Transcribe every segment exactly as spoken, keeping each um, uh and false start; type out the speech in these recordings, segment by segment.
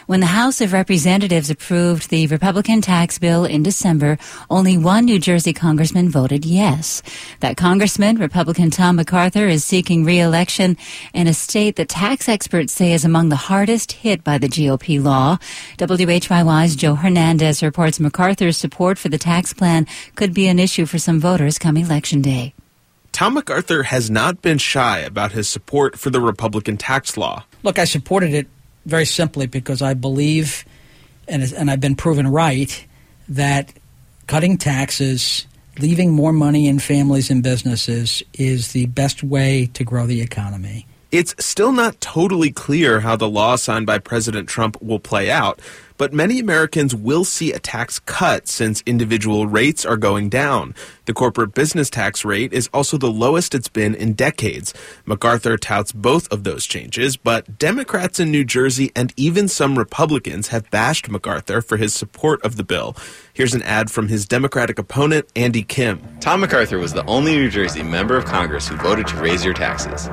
When the House of Representatives approved the Republican tax bill in December, only one New Jersey congressman voted yes. That congressman, Republican Tom MacArthur, is seeking re-election in a state that tax experts say is among the hardest hit by the G O P law. W H Y Y's Joe Hernandez reports MacArthur's support for the tax plan could be an issue for some voters come Election Day. Tom MacArthur has not been shy about his support for the Republican tax law. Look, I supported it very simply because I believe, and, and I've been proven right, that cutting taxes, leaving more money in families and businesses is the best way to grow the economy. It's still not totally clear how the law signed by President Trump will play out, but many Americans will see a tax cut since individual rates are going down. The corporate business tax rate is also the lowest it's been in decades. MacArthur touts both of those changes, but Democrats in New Jersey and even some Republicans have bashed MacArthur for his support of the bill. Here's an ad from his Democratic opponent, Andy Kim. Tom MacArthur was the only New Jersey member of Congress who voted to raise your taxes.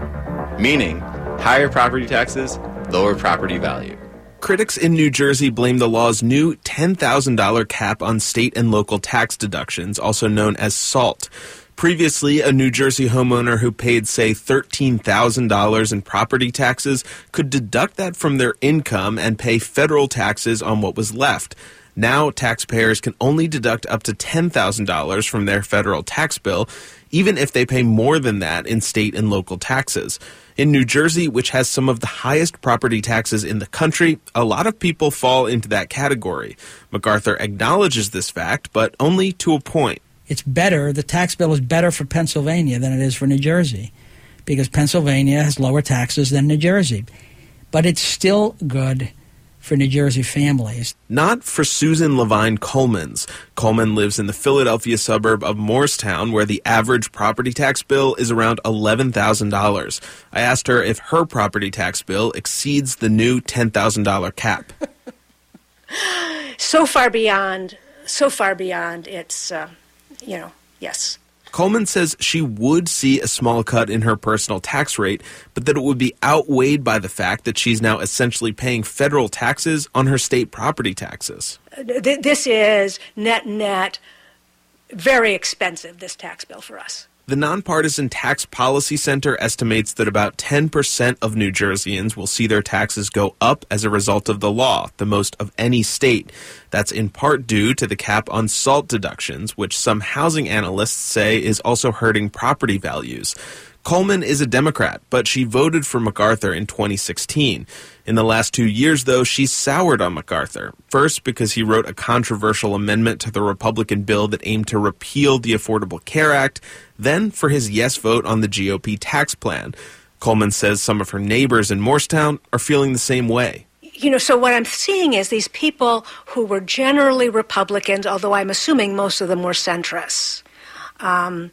Meaning, higher property taxes, lower property value. Critics in New Jersey blame the law's new ten thousand dollars cap on state and local tax deductions, also known as SALT. Previously, a New Jersey homeowner who paid, say, thirteen thousand dollars in property taxes could deduct that from their income and pay federal taxes on what was left. Now, taxpayers can only deduct up to ten thousand dollars from their federal tax bill, even if they pay more than that in state and local taxes. In New Jersey, which has some of the highest property taxes in the country, a lot of people fall into that category. MacArthur acknowledges this fact, but only to a point. It's better, the tax bill is better for Pennsylvania than it is for New Jersey, because Pennsylvania has lower taxes than New Jersey. But it's still good for New Jersey families. Not for Susan Levine Coleman's. Coleman lives in the Philadelphia suburb of Morristown, where the average property tax bill is around eleven thousand dollars. I asked her if her property tax bill exceeds the new ten thousand dollars cap. So far beyond, so far beyond, it's, uh, you know, yes. Coleman says she would see a small cut in her personal tax rate, but that it would be outweighed by the fact that she's now essentially paying federal taxes on her state property taxes. This is net, net, very expensive, this tax bill for us. The Nonpartisan Tax Policy Center estimates that about ten percent of New Jerseyans will see their taxes go up as a result of the law, the most of any state. That's in part due to the cap on SALT deductions, which some housing analysts say is also hurting property values. Coleman is a Democrat, but she voted for MacArthur in twenty sixteen. In the last two years, though, she's soured on MacArthur. First, because he wrote a controversial amendment to the Republican bill that aimed to repeal the Affordable Care Act, then for his yes vote on the G O P tax plan. Coleman says some of her neighbors in Morristown are feeling the same way. You know, so what I'm seeing is these people who were generally Republicans, although I'm assuming most of them were centrists, um,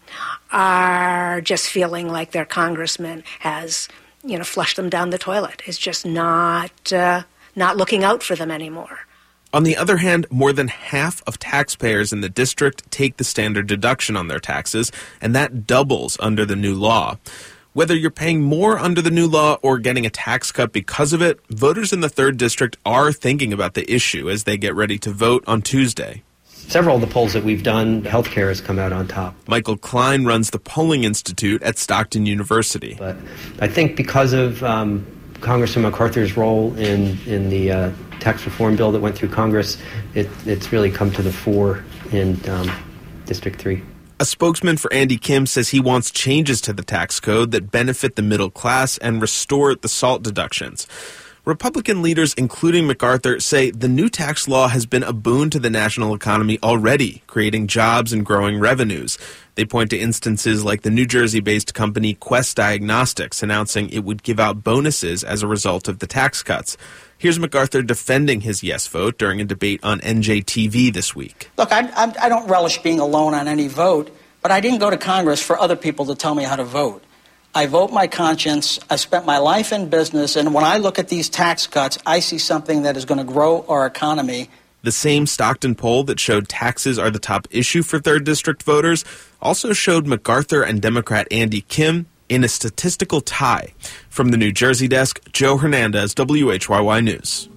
are just feeling like their congressman has, you know, flushed them down the toilet, is just not uh, not looking out for them anymore. On the other hand, more than half of taxpayers in the district take the standard deduction on their taxes, and that doubles under the new law. Whether you're paying more under the new law or getting a tax cut because of it, voters in the third District are thinking about the issue as they get ready to vote on Tuesday. Several of the polls that we've done, healthcare has come out on top. Michael Klein runs the Polling Institute at Stockton University. But I think because of um, Congressman MacArthur's role in, in the uh, tax reform bill that went through Congress, it, it's really come to the fore in um, District three. A spokesman for Andy Kim says he wants changes to the tax code that benefit the middle class and restore the SALT deductions. Republican leaders, including MacArthur, say the new tax law has been a boon to the national economy already, creating jobs and growing revenues. They point to instances like the New Jersey-based company Quest Diagnostics announcing it would give out bonuses as a result of the tax cuts. Here's MacArthur defending his yes vote during a debate on N J T V this week. Look, I, I, I don't relish being alone on any vote, but I didn't go to Congress for other people to tell me how to vote. I vote my conscience. I spent my life in business, and when I look at these tax cuts, I see something that is going to grow our economy. The same Stockton poll that showed taxes are the top issue for third District voters also showed MacArthur and Democrat Andy Kim in a statistical tie. From the New Jersey desk, Joe Hernandez, W H Y Y News.